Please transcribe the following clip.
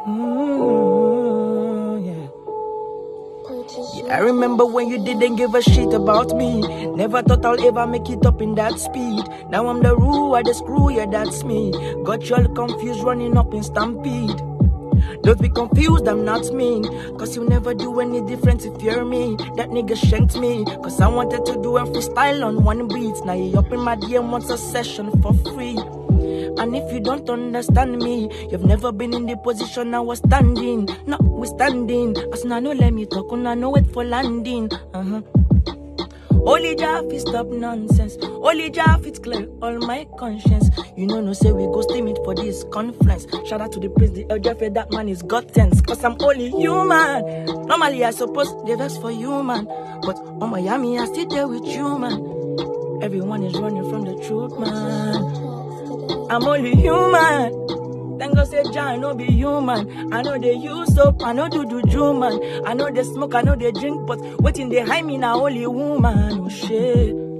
Yeah. I remember when you didn't give a shit about me. Never thought I'll ever make it up in that speed. Now I'm the rule, the screw, yeah, that's me. Got you all confused, running up in stampede. Don't be confused, I'm not mean. Cause you never do any difference if you're me. That nigga shanked me. Cause I wanted to do a freestyle on one beat. Now you up in my DM wants a session for free. And if you don't understand me, you've never been in the position I was standing. Notwithstanding, as now no let me talk, and I know it for landing. Only Jah fit stop nonsense. Only Jah fit clear all my conscience. You know, no say we go steam it for this conference. Shout out to the prince, the elder, that man is got sense. Cause I'm only human. Normally I suppose they vex for human, but on Miami I still there with you, man. Everyone is running from the truth, man. I'm only human. Thank God say Jah no be human. I know they use soap, I know do man. I know they smoke, I know they drink, but waiting they hide me now only woman. Oh shit.